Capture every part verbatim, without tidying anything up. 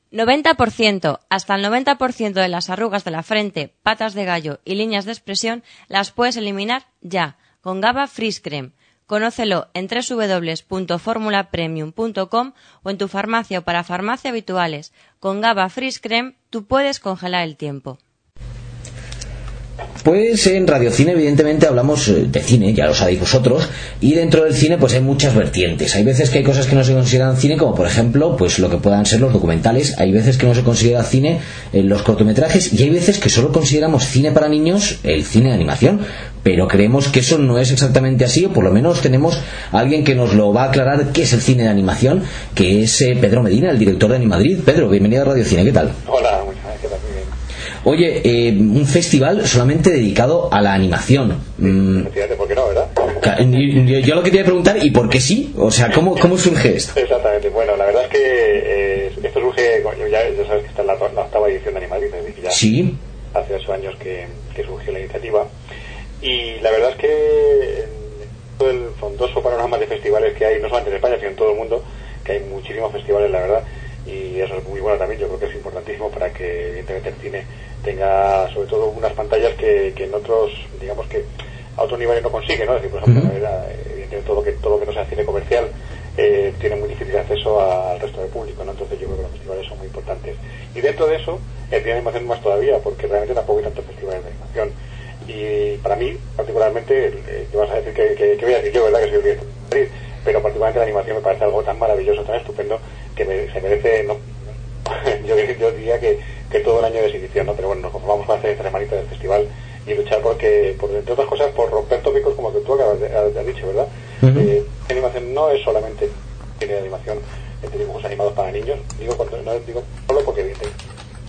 noventa por ciento, hasta el noventa por ciento de las arrugas de la frente, patas de gallo y líneas de expresión las puedes eliminar ya, con GABA Freeze Cream. Conócelo en doble u doble u doble u punto formula premium punto com o en tu farmacia o para farmacia habituales. Con GABA Freeze Cream tú puedes congelar el tiempo. Pues en Radiocine evidentemente hablamos de cine, ya lo sabéis vosotros, y dentro del cine pues hay muchas vertientes. Hay veces que hay cosas que no se consideran cine, como por ejemplo pues lo que puedan ser los documentales. Hay veces que no se considera cine en los cortometrajes, y hay veces que solo consideramos cine para niños el cine de animación, pero creemos que eso no es exactamente así, o por lo menos tenemos a alguien que nos lo va a aclarar qué es el cine de animación, que es eh, Pedro Medina, el director de Animadrid. Pedro, bienvenido a Radiocine, ¿qué tal? Hola, muchas gracias, ¿qué tal? Muy bien. Oye, eh, un festival solamente dedicado a la animación. Mm. Fíjate, ¿por qué no, verdad? Yo, yo lo que te iba a preguntar, ¿y por qué sí? O sea, ¿cómo, cómo surge esto? Exactamente, bueno, la verdad es que eh, esto surge, ya, ya sabes que está en la, la octava edición de Animadrid, es decir, ya sí. Hace ocho años que, que surgió la iniciativa, y la verdad es que en todo el frondoso panorama de festivales que hay, no solamente en España, sino en todo el mundo, que hay muchísimos festivales, la verdad, y eso es muy bueno también. Yo creo que es importantísimo para que evidentemente el cine tenga sobre todo unas pantallas que, que en otros, digamos que a otros niveles no consigue, ¿no? Es decir, por ejemplo, uh-huh. la verdad, evidentemente todo lo que todo lo que no sea cine comercial eh, tiene muy difícil acceso a, al resto del público, ¿no? Entonces yo creo que los festivales son muy importantes, y dentro de eso el cine de animación más todavía, porque realmente tampoco hay tantos festivales de animación. Y para mí particularmente, eh, que vas a decir que, que, que voy a decir yo, ¿verdad? Que soy director de Madrid, pero particularmente la animación me parece algo tan maravilloso, tan estupendo, que me, se merece, no yo, yo diría que, que todo el año de exhibición, ¿no? Pero bueno, nos conformamos con hacer tres semanitas del festival y luchar porque, por entre otras cosas, por romper tópicos como que tú acabas de, de, de dicho, ¿verdad? Uh-huh. Eh, la animación no es solamente tiene animación de dibujos animados para niños, digo cuando, no digo solo porque evidentemente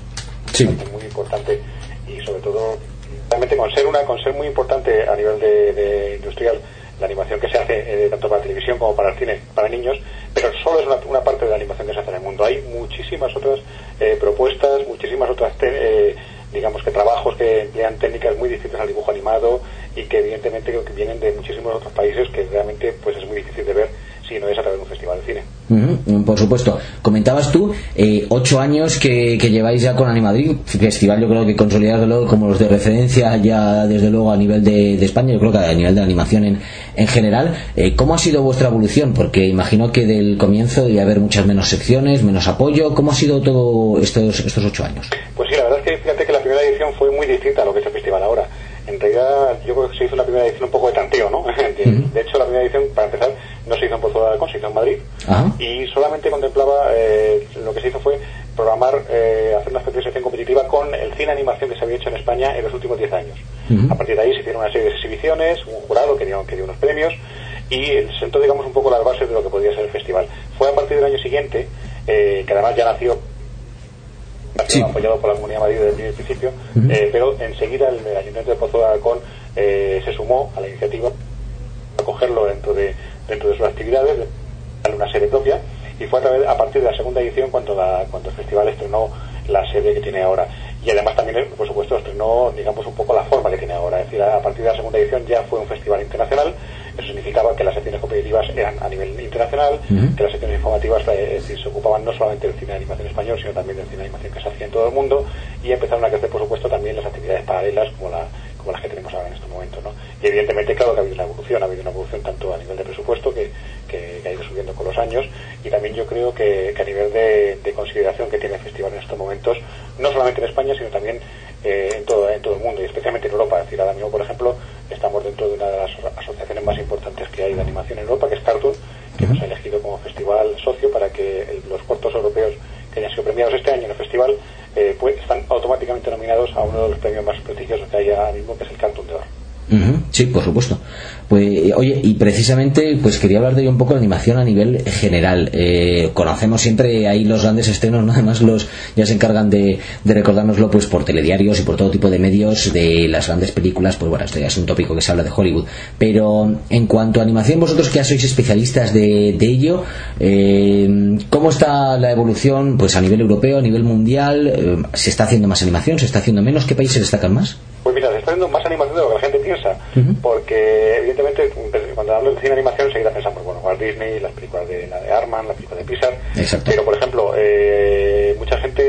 sí. Es muy importante, y sobre todo realmente con ser una con ser muy importante a nivel de, de industrial la animación que se hace eh, tanto para televisión como para el cine para niños, pero solo es una, una parte de la animación que se hace en el mundo. Hay muchísimas otras eh, propuestas, muchísimas otras te, eh, digamos que trabajos que emplean técnicas muy distintas al dibujo animado, y que evidentemente que vienen de muchísimos otros países, que realmente pues es muy difícil de ver si no es a través de un festival de cine. Uh-huh, por supuesto. Comentabas tú eh, ocho años que, que lleváis ya con Animadrid, festival yo creo que consolidado como los de referencia ya desde luego a nivel de, de España, yo creo que a nivel de animación en, en general. Eh, ¿Cómo ha sido vuestra evolución? Porque imagino que del comienzo debía haber muchas menos secciones, menos apoyo. ¿Cómo ha sido todo estos, estos ocho años? Pues sí, la verdad es que fíjate que la primera edición fue muy distinta a lo que es el festival ahora. En realidad yo creo que se hizo una primera edición un poco de tanteo, ¿no? Uh-huh. De hecho, la primera edición, para empezar, no se hizo en Pozuelo de Alarcón, se hizo en Madrid, uh-huh. y solamente contemplaba, eh, lo que se hizo fue programar, eh, hacer una especie de sección competitiva con el cine animación que se había hecho en España en los últimos diez años. Uh-huh. A partir de ahí se hicieron una serie de exhibiciones, un jurado que dio, que dio unos premios, y sentó, digamos, un poco las bases de lo que podría ser el festival. Fue a partir del año siguiente, eh, que además ya nació Sí. apoyado por la Comunidad de Madrid desde el principio, uh-huh. eh, pero enseguida el, el Ayuntamiento de Pozuelo de Alarcón eh, se sumó a la iniciativa a cogerlo dentro de dentro de sus actividades, de darle una sede propia, y fue a, través, a partir de la segunda edición cuando, la, cuando el festival estrenó la sede que tiene ahora, y además también, por supuesto, estrenó, digamos, un poco la forma que tiene ahora. Es decir, a partir de la segunda edición ya fue un festival internacional. Eso significaba que las secciones competitivas eran a nivel internacional, uh-huh. que las secciones informativas eh, es decir, se ocupaban no solamente del cine de animación español, sino también del cine de animación que se hacía en todo el mundo, y empezaron a crecer, por supuesto, también las actividades paralelas como, la, como las que tenemos ahora en estos momentos, ¿no? Y evidentemente, claro que ha habido una evolución, ha habido una evolución tanto a nivel de presupuesto, que, que, que ha ido subiendo con los años, y también yo creo que, que a nivel de, de consideración que tiene el festival en estos momentos, no solamente en España, sino también eh, en, todo, en todo el mundo, y especialmente en Europa. Es decir, ahora mismo, por ejemplo, estamos dentro de una de las asociaciones más importantes que hay de animación en Europa, que es Cartoon, que nos ha elegido como festival socio para que el, los cortos europeos que hayan sido premiados este año en el festival eh, pues están automáticamente nominados a uno de los premios más prestigiosos que hay ahora mismo, que es el Cartoon de Oro. Uh-huh, sí, por supuesto. Pues, oye, y precisamente pues quería hablar de un poco de animación a nivel general. Eh, conocemos siempre ahí los grandes estrenos, ¿no? Además los ya se encargan de, de recordárnoslo pues por telediarios y por todo tipo de medios de las grandes películas. Pues bueno, esto ya es un tópico que se habla de Hollywood. Pero en cuanto a animación, vosotros que ya sois especialistas de, de ello, eh, ¿cómo está la evolución pues a nivel europeo, a nivel mundial? Eh, ¿Se está haciendo más animación? ¿Se está haciendo menos? ¿Qué países destacan más? Pues mira, se está haciendo más animación de lo que la gente piensa, uh-huh. porque evidentemente cuando hablo de cine animación enseguida pensamos, bueno, Walt Disney, las películas de la de Arman, las películas de Pixar, Exacto. Pero por ejemplo, eh, mucha gente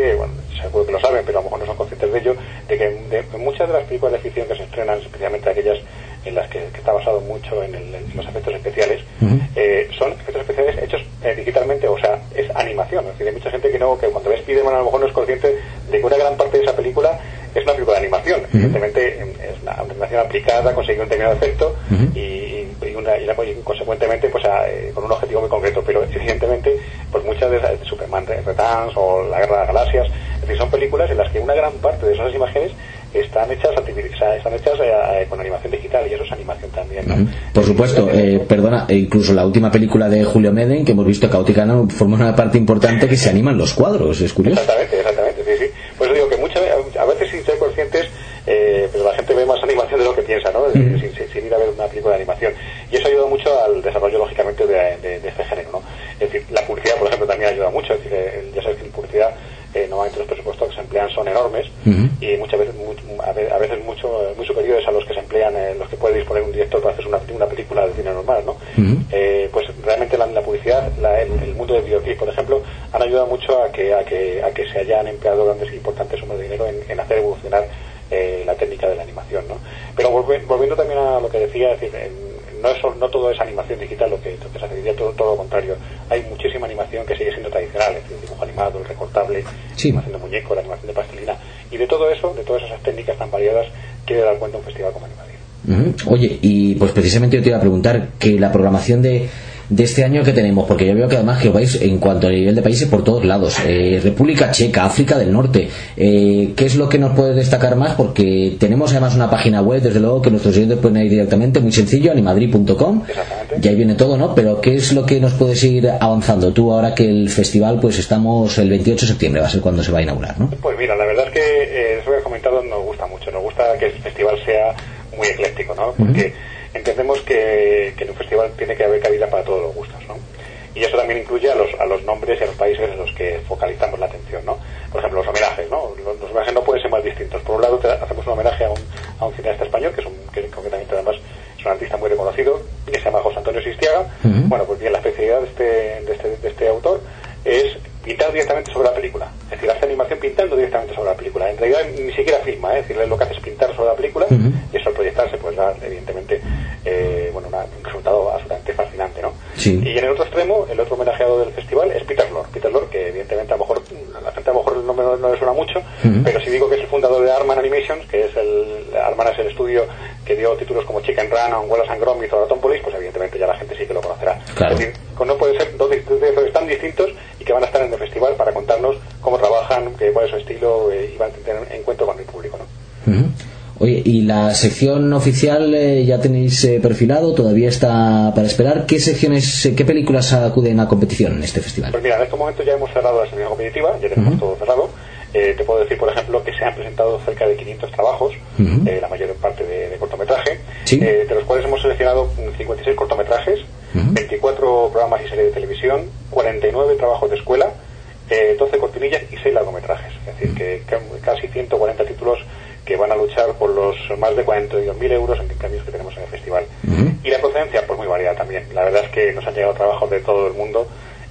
hecho de que de, de muchas de las películas de ficción que se estrenan, especialmente aquellas en las que, que está basado mucho en, el, en los efectos especiales, uh-huh. eh, son efectos especiales hechos eh, digitalmente, o sea, es animación. Es decir, hay mucha gente que no, que cuando ve Spider-Man a lo mejor no es consciente de que una gran parte de esa película es una película de animación. Uh-huh. Evidentemente es una animación aplicada, conseguir un determinado efecto uh-huh. y, y, una, y, la, y consecuentemente pues a, eh, con un objetivo muy concreto, pero evidentemente pues muchas de esas, Superman Returns o La Guerra de las Galaxias, es decir, son películas en las que una gran parte de esas imágenes están hechas están hechas eh, con animación digital, y eso es animación también, ¿no? Uh-huh. Por supuesto, eh, perdona, incluso la última película de Julio Meden que hemos visto, Caótica, ¿no?, forma una parte importante que se animan los cuadros, es curioso. Exactamente, exactamente, sí, sí. Pues digo que muchas a veces sin ser conscientes, eh, pero la gente ve más animación de lo que piensa, ¿no? Uh-huh. sin, sin, sin ir a ver una película de animación, y eso ayuda mucho al desarrollo, lógicamente, de, de, de este género, ¿no? Es decir, la publicidad, por ejemplo, también ayuda mucho. Es decir, eh, ya sabes que en publicidad Eh, normalmente los presupuestos que se emplean son enormes uh-huh. y muchas veces muy, a veces mucho muy superiores a los que se emplean eh, los que puede disponer un director para hacer una, una película de cine normal, ¿no? Uh-huh. Eh, pues realmente la, la publicidad, la, el, el mundo del videoclip, por ejemplo, han ayudado mucho a que a que a que se hayan empleado grandes e importantes sumas de dinero en, en hacer evolucionar eh, la técnica de la animación, ¿no? Pero volvi, volviendo también a lo que decía, es decir, en, no, es, no todo es animación digital, lo que, lo que se hace, todo, todo lo contrario. Hay muchísima animación que sigue siendo tradicional, es decir, el dibujo animado, el recortable, sí. la animación de muñeco, la animación de plastilina, y de todo eso, de todas esas técnicas tan variadas, quiere dar cuenta un festival como Animadir. Uh-huh. Oye, y pues precisamente yo te iba a preguntar que la programación de de este año que tenemos, porque yo veo que además que vais en cuanto a nivel de países por todos lados, eh, República Checa, África del Norte, eh, ¿qué es lo que nos puede destacar más? Porque tenemos además una página web, desde luego, que nuestros oyentes pueden ir directamente, muy sencillo, animadrid punto com, y ahí viene todo, ¿no? Pero ¿qué es lo que nos puedes ir avanzando tú ahora que el festival, pues estamos el veintiocho de septiembre, va a ser cuando se va a inaugurar, ¿no? Pues mira, la verdad es que eh, eso que he comentado nos gusta mucho, nos gusta que el festival sea muy ecléctico, ¿no? Porque uh-huh. entendemos que, que en un festival tiene que haber cabida para todos los gustos, ¿no? Y eso también incluye a los, a los nombres y a los países en los que focalizamos la atención, ¿no? Por ejemplo, los homenajes, ¿no? Los, los homenajes no pueden ser más distintos. Por un lado, te, hacemos un homenaje a un, a un cineasta español, que es un, que concretamente además es un artista muy reconocido, que se llama José Antonio Sistiaga. Uh-huh. Bueno, pues bien, la especialidad de este, de este, de este autor es pintar directamente sobre la película. Es decir, hace animación pintando directamente sobre la película. En realidad ni siquiera filma, ¿eh? Es decir, lo que hace es pintar sobre la película uh-huh. y eso al proyectarse pues da evidentemente eh, bueno, una, un resultado absolutamente fascinante, ¿no? Sí. Y en el otro extremo, el otro homenajeado del festival es Peter Lorre. Peter Lorre, que evidentemente a lo mejor a la gente a lo mejor el nombre no, no le suena mucho, uh-huh. pero si digo que es el fundador de Arman Animations, que es el Arman es el estudio que dio títulos como Chicken Run, o Wallace and Gromit o Police, pues evidentemente ya la gente sí que lo conocerá. Claro. Es decir, no puede ser dos directores tan distintos y que van a estar en el festival para contarnos cómo trabajan, qué, cuál es su estilo eh, y van a tener encuentro con el público, ¿no? Uh-huh. Oye, ¿y la sección oficial eh, ya tenéis eh, perfilado? ¿Todavía está para esperar? ¿Qué secciones, eh, qué películas acuden a competición en este festival? Pues mira, en este momento ya hemos cerrado la sección competitiva, ya tenemos uh-huh. todo cerrado. Eh, te puedo decir, por ejemplo, que se han presentado cerca de quinientos trabajos, uh-huh. eh, la mayor parte de, de cortometraje, ¿sí? eh, de los cuales hemos seleccionado cincuenta y seis cortometrajes, uh-huh. veinticuatro programas y series de televisión, cuarenta y nueve trabajos de escuela, eh, doce cortinillas y seis largometrajes. Es decir, que, que casi ciento cuarenta títulos que van a luchar por los más de cuarenta y dos mil euros en premios que tenemos en el festival. Uh-huh. Y la procedencia, pues muy variada también. La verdad es que nos han llegado trabajos de todo el mundo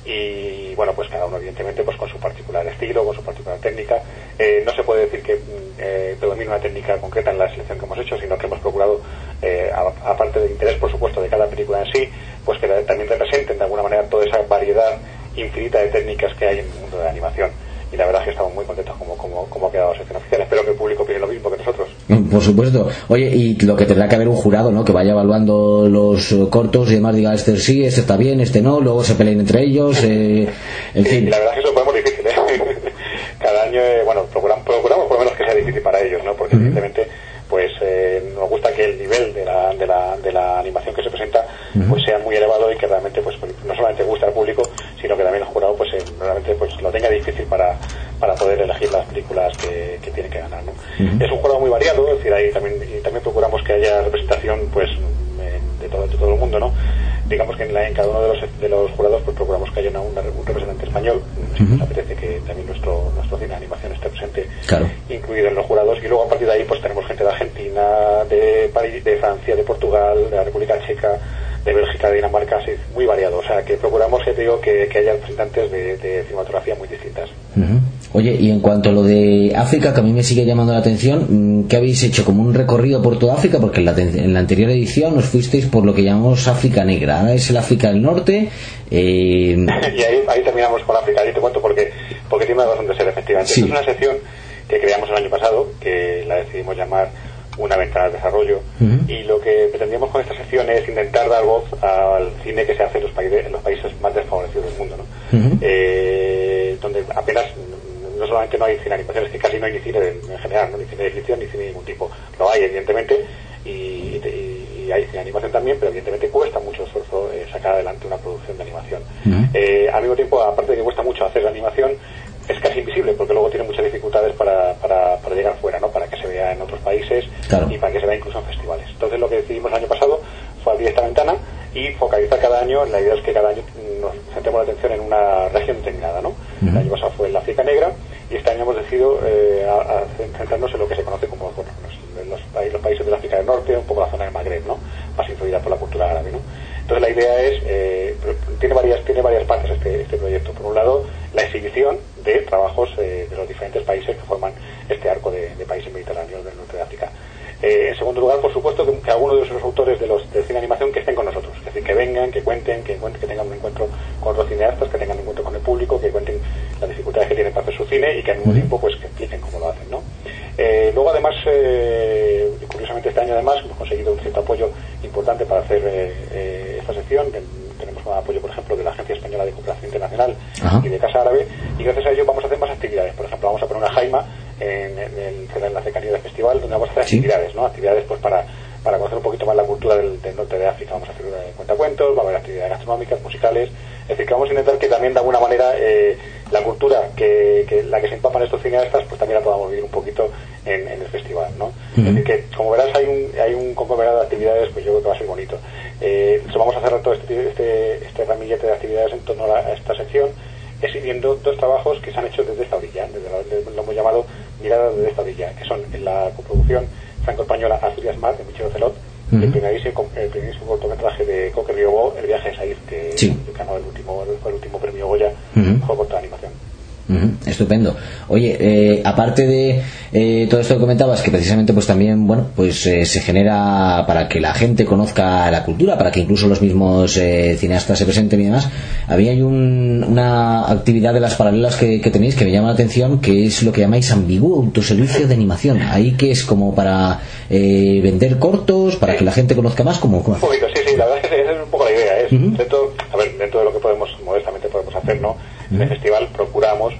y bueno, pues cada uno evidentemente pues con su particular estilo, con su particular técnica. Eh, no se puede decir que eh, predomina una técnica concreta en la selección que hemos hecho, sino que hemos procurado, eh, a, aparte del interés por supuesto de cada película en sí, pues que también representen de alguna manera toda esa variedad infinita de técnicas que hay en el mundo de la animación. Y la verdad es que estamos muy contentos como, como, como ha quedado la sección oficial. Espero que el público piense lo mismo que nosotros. Por supuesto. Oye, y lo que tendrá que haber un jurado, ¿no? Que vaya evaluando los cortos y demás, diga, este sí, este está bien, este no, luego se peleen entre ellos, eh, en sí, fin. Y la verdad es que eso podemos difícil, ¿eh? Cada año, eh, bueno, procuramos, procuramos por lo menos que sea difícil para ellos, ¿no? Porque uh-huh. evidentemente pues eh, nos gusta que el nivel de la, de la, de la animación que se presenta uh-huh. pues sea muy elevado y que realmente pues no solamente guste al público, sino que también el jurado pues eh, realmente pues lo tenga difícil para, para poder elegir las películas que, que tienen que ganar, ¿no? Uh-huh. Es un jurado muy variado, es decir, ahí también, y también procuramos que haya representación pues de todo, de todo el mundo, ¿no? Digamos que en, la, en cada uno de los, de los jurados pues procuramos que haya una, una, un representante español. Uh-huh. Nos apetece que también nuestro nuestro cine de animación esté presente, claro, incluido en los jurados, y luego a partir de ahí pues tenemos gente de Argentina, de París, de Francia, de Portugal, de la República Checa, de Bélgica, de Dinamarca, así, muy variado. O sea que procuramos, que te digo, que, que haya representantes de, de cinematografía muy distintas. Uh-huh. Oye, y en cuanto a lo de África, que a mí me sigue llamando la atención, ¿qué habéis hecho? ¿Como un recorrido por toda África? Porque en la, en la anterior edición os fuisteis por lo que llamamos África Negra, ahora es el África del Norte. Eh... y ahí, ahí terminamos con África, y te cuento porque, porque tiene una razón de ser, efectivamente. Sí. Es una sección que creamos el año pasado, que la decidimos llamar Una Ventana de Desarrollo, uh-huh. y lo que pretendíamos con esta sección es intentar dar voz al cine que se hace en los, países, en los países más desfavorecidos del mundo, ¿no? Uh-huh. eh, donde apenas, no solamente no hay cine de animación, es que casi no hay ni cine en, en general, ¿no? Ni cine de ficción ni cine de ningún tipo. Lo hay, evidentemente, y, y, y hay cine de animación también, pero evidentemente cuesta mucho esfuerzo eh, sacar adelante una producción de animación. Uh-huh. eh, al mismo tiempo, aparte de que cuesta mucho hacer la animación, es casi invisible porque luego tiene muchas dificultades para, para, para llegar fuera, ¿no? Para que se vea en otros países, claro. Y para que se vea incluso en festivales. Entonces lo que decidimos el año pasado fue abrir esta ventana y focalizar cada año. La idea es que cada año nos centremos la atención en una región determinada, ¿no? Uh-huh. El año pasado fue en la África Negra y este año hemos decidido eh, a, a centrarnos en lo que se conoce como bueno, los, los, los países del África del Norte, un poco la zona del Magreb, ¿no? Más influida por la cultura árabe, ¿no? Entonces la idea es, eh, tiene varias tiene varias partes este, este proyecto. Por un lado, la exhibición de trabajos eh, de los diferentes países que forman este arco de, de países mediterráneos del norte de África. Eh, en segundo lugar, por supuesto, que, que algunos de esos autores de los de cine de animación que estén con nosotros, es decir, que vengan, que cuenten, que, que tengan un encuentro con otros cineastas, que tengan un encuentro con el público, que cuenten las dificultades que tienen para hacer su cine y que al mismo tiempo pues que expliquen cómo lo hacen, ¿no? Eh, luego además, eh, curiosamente este año además hemos conseguido un cierto apoyo importante para hacer eh, eh, esta sección. Tenemos un apoyo, por ejemplo, de la Agencia Española de Cooperación Internacional, ajá, y de Casa Árabe, y gracias a ello vamos a hacer más actividades. Por ejemplo, vamos a poner una jaima en, en, en, en la cercanía del festival, donde vamos a hacer, ¿sí?, actividades, ¿no? Actividades pues para, para conocer un poquito más la cultura del, del norte de África. Vamos a hacer eh, cuentacuentos, va a haber actividades gastronómicas, musicales. Es decir, que vamos a intentar que también de alguna manera eh, la cultura que, que la que se empapan estos cineastas pues también la podamos vivir un poquito en, en el festival, ¿no? Uh-huh. Es decir, que como verás hay un hay un conglomerado de actividades, pues yo creo que va a ser bonito. Eh, vamos a cerrar todo este, este, este ramillete de actividades en torno a, la, a esta sección, exhibiendo dos trabajos que se han hecho desde esta orilla, desde la, lo hemos llamado Miradas desde esta orilla, que son en la coproducción franco-española Asturias Mar, de Michel Ocelot, uh-huh, el primerísimo, el primerísimo cortometraje de Coque Riobó, El viaje de Said, que, sí, ganó el último, fue el último premio Goya, uh-huh, fue corto de animación. Uh-huh, estupendo. Oye, eh, aparte de eh, todo esto que comentabas, que precisamente pues también, bueno, pues eh, se genera para que la gente conozca la cultura, para que incluso los mismos eh, cineastas se presenten y demás, había un, una actividad de las paralelas que, que tenéis que me llama la atención, que es lo que llamáis ambiguo autoservicio de animación. Ahí que es como para eh, vender cortos, para que la gente conozca más, como un poquito, sí, sí, la verdad es que esa es un poco la idea, es uh-huh, dentro, a ver, dentro de lo que podemos, modestamente podemos hacer, ¿no? En el festival procuramos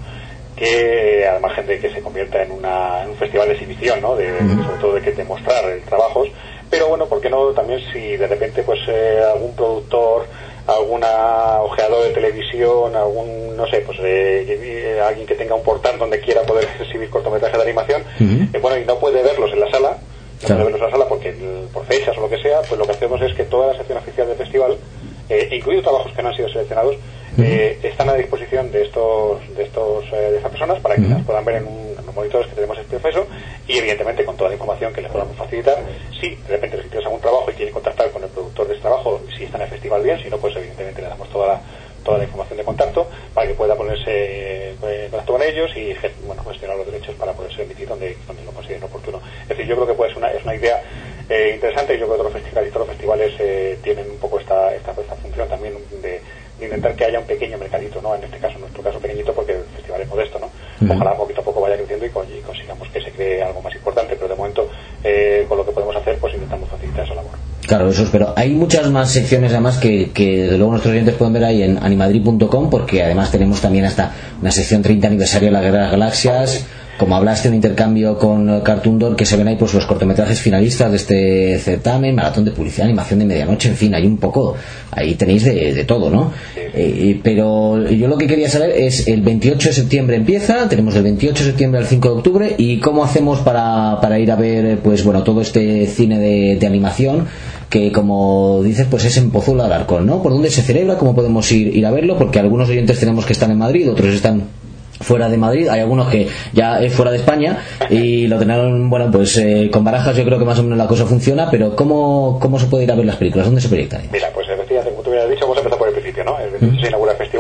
que al margen de que se convierta en, una, en un festival de exhibición, ¿no? De, de, sobre todo de que demostrar el trabajos, pero bueno, ¿por qué no también si de repente pues eh, algún productor, alguna ojeador de televisión, algún, no sé, pues eh, eh, alguien que tenga un portal donde quiera poder exhibir cortometrajes de animación, uh-huh, eh, bueno, y no puede verlos en la sala, no claro, puede verlos en la sala porque por fechas o lo que sea, pues lo que hacemos es que toda la sección oficial del festival, eh, incluidos trabajos que no han sido seleccionados, Eh, están a disposición de estos de estos eh, de estas personas para que uh-huh, las puedan ver en, un, en los monitores que tenemos este proceso y evidentemente con toda la información que les podamos facilitar. Si de repente les interesa algún trabajo y quieren contactar con el productor de ese trabajo, si está en el festival bien, si no, pues evidentemente le damos toda la toda la información de contacto para que pueda ponerse eh, en contacto con ellos y bueno, gestionar los derechos para poderse emitir donde, donde lo consideren oportuno. Es decir, yo creo que pues una, es una idea eh, interesante. Yo creo que todos los festivales y todos los festivales eh, tienen un poco esta, esta, esta función también de intentar que haya un pequeño mercadito, ¿no? En este caso, en nuestro caso pequeñito, porque el festival es modesto, ¿no? Uh-huh. Ojalá poquito a poco vaya creciendo y, y consigamos que se cree algo más importante, pero de momento, eh, con lo que podemos hacer, pues intentamos facilitar esa labor. Claro, eso espero. Hay muchas más secciones además que, que desde luego nuestros oyentes pueden ver ahí en animadrid punto com, porque además tenemos también hasta una sección treinta aniversario de la Guerra de las Galaxias. Como hablaste, un intercambio con Cartoon Door, que se ven ahí pues los cortometrajes finalistas de este certamen, maratón de publicidad, animación de medianoche, en fin, hay un poco, ahí tenéis de, de todo, ¿no? Eh, pero yo lo que quería saber es, el veintiocho de septiembre empieza, tenemos del veintiocho de septiembre al cinco de octubre, y cómo hacemos para, para ir a ver, pues bueno, todo este cine de, de animación, que como dices, pues es en Pozuelo de Alarcón, ¿no? ¿Por dónde se celebra? ¿Cómo podemos ir, ir a verlo? Porque algunos oyentes tenemos que están en Madrid, otros están fuera de Madrid, hay algunos que ya es fuera de España y lo tendrán, bueno, pues eh, con Barajas yo creo que más o menos la cosa funciona, pero ¿cómo, cómo se puede ir a ver las películas? ¿Dónde se proyectan? Mira, pues efectivamente, como tú me has dicho, vamos a empezar por el principio, ¿no? El veintiocho se inaugura el festival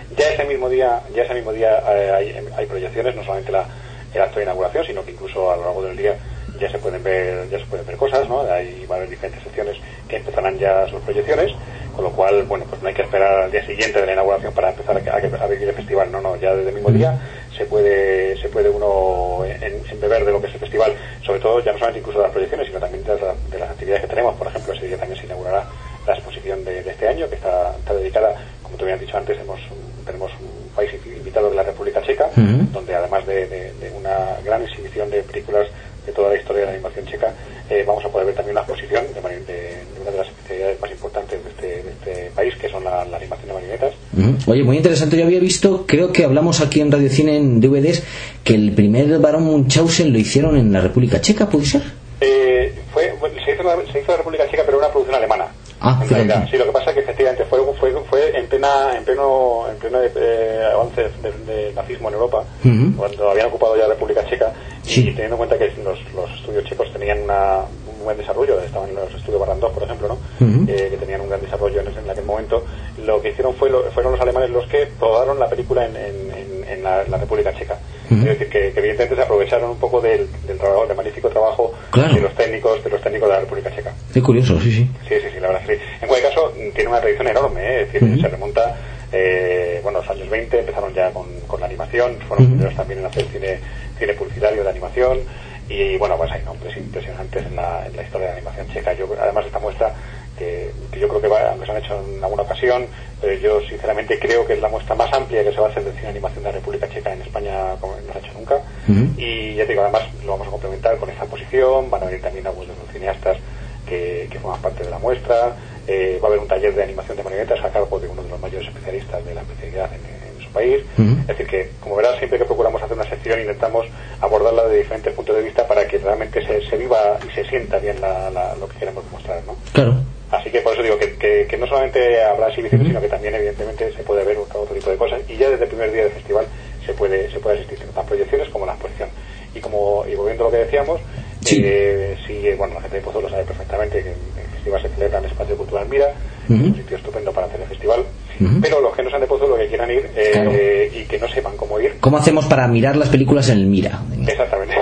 Ya ese mismo día, ya ese mismo día eh, hay, hay proyecciones, no solamente la, el acto de inauguración, sino que incluso a lo largo del día ya se pueden ver, ya se pueden ver cosas, ¿no? Hay va a haber diferentes secciones que empezarán ya sus proyecciones, con lo cual, bueno, pues no hay que esperar al día siguiente de la inauguración para empezar a, a, a vivir el festival, no, no, ya desde el mismo día se puede, se puede uno en, embeber de lo que es el festival, sobre todo ya no solamente incluso de las proyecciones, sino también de, la, de las actividades que tenemos. Por ejemplo, ese día también se inaugurará la exposición de, de este año, que está, está dedicada, como te había dicho antes, hemos, tenemos un país invitado de la República Checa, uh-huh. donde además de, de, de una gran exhibición de películas de toda la historia de la animación checa, eh, vamos a poder ver también una exposición de, de, de una de las especialidades más importantes de este, de este país, que son la, la animación de marionetas. Uh-huh. Oye, muy interesante. Yo había visto, creo que hablamos aquí en Radio Cine en D V Ds, que el primer Barón Munchausen lo hicieron en la República Checa, ¿puede ser? Eh, fue, bueno, se, hizo en la, se hizo en la República Checa, pero era una producción alemana. Ah, en realidad, sí, lo que pasa es que efectivamente fue fue, fue en plena en pleno en pleno eh, avance del de nazismo en Europa, uh-huh. cuando habían ocupado ya la República Checa, sí. Y teniendo en cuenta que los, los estudios checos tenían una, un buen desarrollo, estaban en los estudios Barrandov, por ejemplo, ¿no? Uh-huh. eh, que tenían un gran desarrollo en, en aquel momento, lo que hicieron fue lo, fueron los alemanes los que rodaron la película en, en, en, en la, la República Checa. Uh-huh. Es decir, que, que evidentemente se aprovecharon un poco del, del trabajo, del magnífico trabajo claro. de los técnicos de los técnicos de la República Checa. Qué curioso, sí, sí. Sí, sí, sí, la verdad que sí. En cualquier caso, tiene una tradición enorme, ¿eh? Es decir, uh-huh. se remonta, eh, bueno, los años veinte, empezaron ya con, con la animación, fueron uh-huh. los primeros también en hacer cine, cine publicitario de animación, y bueno, pues hay nombres impresionantes en la, en la historia de la animación checa. Yo, además, esta muestra, que, que yo creo que va, les han hecho en alguna ocasión, pero yo sinceramente creo que es la muestra más amplia que se va a hacer de cine de animación de la República Checa en España, como no se ha hecho nunca, uh-huh. y ya te digo, además lo vamos a complementar con esta exposición, van a venir también algunos de los cineastas que, que forman parte de la muestra, eh, va a haber un taller de animación de marionetas a cargo de uno de los mayores especialistas de la especialidad en, en su país, uh-huh. es decir que, como verás, siempre que procuramos hacer una sección intentamos abordarla de diferentes puntos de vista para que realmente se, se viva y se sienta bien la, la, lo que queremos demostrar, ¿no? Claro. Así que por eso digo que, que, que no solamente habrá exhibiciones, uh-huh. sino que también evidentemente se puede ver otro tipo de cosas, y ya desde el primer día del festival se puede se puede asistir tanto a proyecciones como a la exposición. Y como y volviendo a lo que decíamos, sí, eh, sí bueno, la gente de Pozuelo sabe perfectamente que el festival se celebra en el Espacio Cultural Mira, uh-huh. es un sitio estupendo para hacer el festival, uh-huh. pero los que no sean de Pozuelo, que quieran ir eh, claro. eh, y que no sepan cómo ir. ¿Cómo hacemos para mirar las películas en el Mira? Exactamente.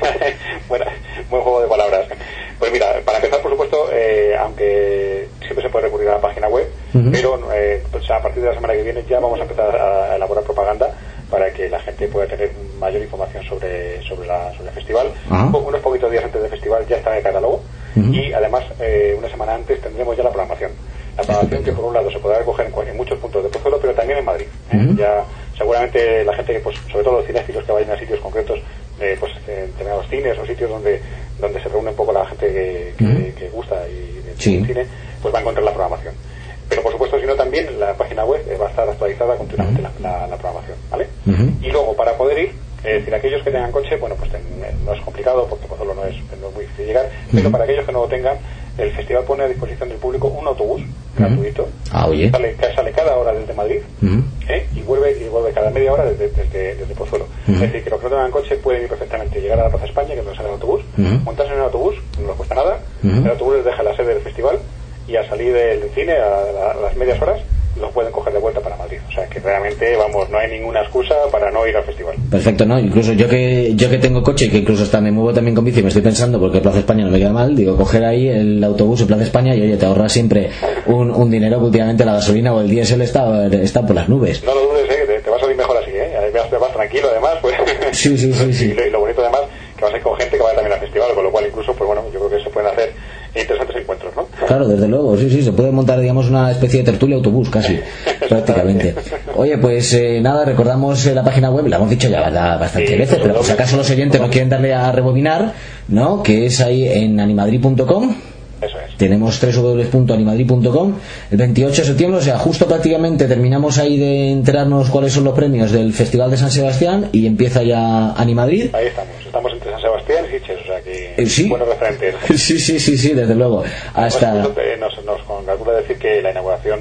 Buena, buen juego de palabras. Pues mira, para empezar, por supuesto, eh, aunque siempre se puede recurrir a la página web, uh-huh. pero eh, pues a partir de la semana que viene ya vamos a empezar a, a elaborar propaganda para que la gente pueda tener mayor información sobre sobre, la, sobre el festival. Uh-huh. Unos poquitos días antes del festival ya está en el catálogo, uh-huh. y además eh, una semana antes tendremos ya la programación. La programación que por un lado se podrá recoger en, en muchos puntos de Pozuelo, pero también en Madrid. ¿eh? Uh-huh. Ya seguramente la gente, pues sobre todo los cinéfilos que vayan a sitios concretos, eh, pues en determinados cines o sitios donde donde se reúne un poco la gente que, que, uh-huh. que gusta y del sí. cine, pues va a encontrar la programación. Pero por supuesto, si no, también la página web va a estar actualizada continuamente uh-huh. la, la, la programación, ¿vale? Uh-huh. Y luego, para poder ir, es decir, aquellos que tengan coche, bueno, pues ten, no es complicado porque por ejemplo no es, no es muy difícil llegar, uh-huh. pero para aquellos que no lo tengan, el festival pone a disposición del público un autobús uh-huh. gratuito, ah, oye. Sale, sale cada hora desde Madrid, uh-huh. ¿eh? y vuelve y vuelve cada media hora desde, desde, desde Pozuelo. Uh-huh. Es decir, que los que no tengan coche pueden ir perfectamente, llegar a la Plaza España, que es donde sale el autobús, uh-huh. montarse en el autobús, no les cuesta nada, uh-huh. el autobús les deja la sede del festival, y al salir del cine a, a, a las medias horas los pueden coger de vuelta para Madrid. O sea que realmente, vamos, no hay ninguna excusa para no ir al festival. Perfecto, ¿no? Incluso yo que yo que tengo coche y que incluso hasta me muevo también con bici, me estoy pensando, porque Plaza España no me queda mal, digo, coger ahí el autobús en Plaza España y oye, te ahorras siempre un, un dinero que últimamente la gasolina o el diésel está, está por las nubes. No lo dudes, ¿eh? te, te va a salir mejor así, ¿eh? Además te vas tranquilo, además, pues... Sí, sí, sí, sí. Y, lo, y lo bonito además, que vas a ir con gente que vaya también al festival, con lo cual incluso, pues bueno, yo creo que se pueden hacer interesantes encuentros, ¿no? Claro, desde luego, sí, sí, se puede montar, digamos, una especie de tertulia autobús, casi, prácticamente. Oye, pues eh, nada, recordamos eh, la página web, la hemos dicho ya bastantes sí, veces, pero por si acaso los oyentes no quieren darle a rebobinar, ¿no? Que es ahí en animadrid punto com. Eso es. Tenemos doble u doble u doble u punto animadrid punto com. El veintiocho de septiembre, o sea, justo prácticamente terminamos ahí de enterarnos cuáles son los premios del Festival de San Sebastián y empieza ya Animadrid. Ahí estamos, estamos entre San Sebastián y Sitges, o sea que eh, ¿sí? buenos referentes. Sí, sí, sí, sí, desde luego. Hasta... Pues, nos, nos congratula decir que la inauguración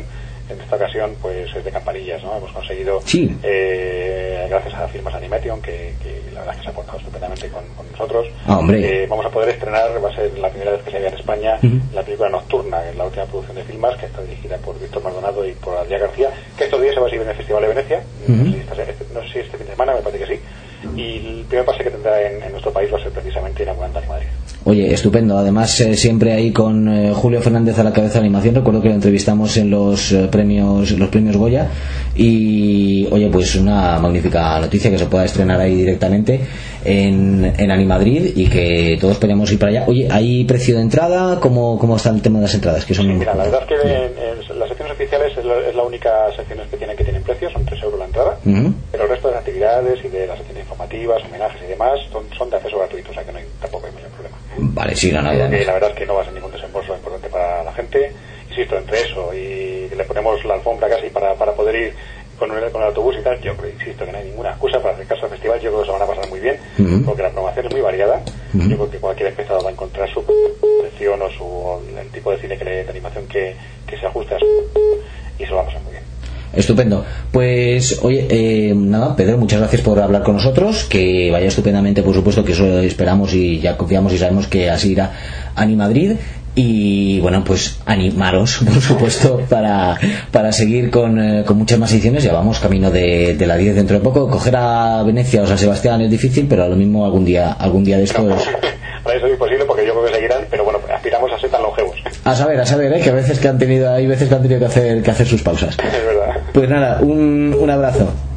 en esta ocasión pues es de campanillas, ¿no? Hemos conseguido, sí. eh, gracias a firmas Animation, que, que la verdad es que se ha portado estupendamente con, con nosotros, ah, hombre. Eh, vamos a poder estrenar, va a ser la primera vez que se vea en España, uh-huh. la película Nocturna, que es la última producción de Filmas, que está dirigida por Víctor Maldonado y por Adrián García, que estos días se va a exhibir en el Festival de Venecia, uh-huh. no, sé si este, no sé si este fin de semana, me parece que sí, y el primer pase que tendrá en, en nuestro país va a ser precisamente inaugurando en Madrid. Oye, estupendo. Además, eh, siempre ahí con eh, Julio Fernández a la cabeza de animación. Recuerdo que lo entrevistamos en los eh, premios los premios Goya. Y, oye, pues una magnífica noticia que se pueda estrenar ahí directamente en, en Animadrid y que todos podemos ir para allá. Oye, ¿hay precio de entrada? ¿Cómo, cómo está el tema de las entradas? Que son... Sí, mira, la verdad es que en, en las secciones oficiales es la, es la única sección que tiene que tienen precio, son tres euros la entrada. Uh-huh. Pero el resto de las actividades y de las secciones informativas, homenajes y demás son, son de acceso gratuito, o sea que no hay, tampoco hay mayor problema. Vale, sí, no, no, no, la verdad es que no va a ser ningún desembolso importante para la gente. Insisto, entre eso y le ponemos la alfombra casi para, para poder ir con el, con el autobús y tal, yo creo, insisto, que no hay ninguna excusa para hacer caso al festival. Yo creo que se van a pasar muy bien, uh-huh. porque la programación es muy variada. Uh-huh. Yo creo que cualquier espectador va a encontrar su selección o su, o el tipo de cine que le, de animación que, que se ajuste a su, y se lo va a pasar muy bien. Estupendo. Pues, oye, eh, nada, Pedro, muchas gracias por hablar con nosotros. Que vaya estupendamente, por supuesto, que eso esperamos y ya confiamos y sabemos que así irá Animadrid. Y bueno, pues animaros, por supuesto, para, para seguir con, eh, con muchas más ediciones. Ya vamos camino de, de la diez dentro de poco. Coger a Venecia o San Sebastián es difícil, pero a lo mismo algún día algún día de estos. No, para eso es imposible, porque yo creo que seguirán, pero bueno, aspiramos a ser tan longevos. A saber, a saber, ¿eh? Que a veces que han tenido, hay veces que han tenido que hacer, que hacer sus pausas. Es verdad. Pues nada, un, un abrazo.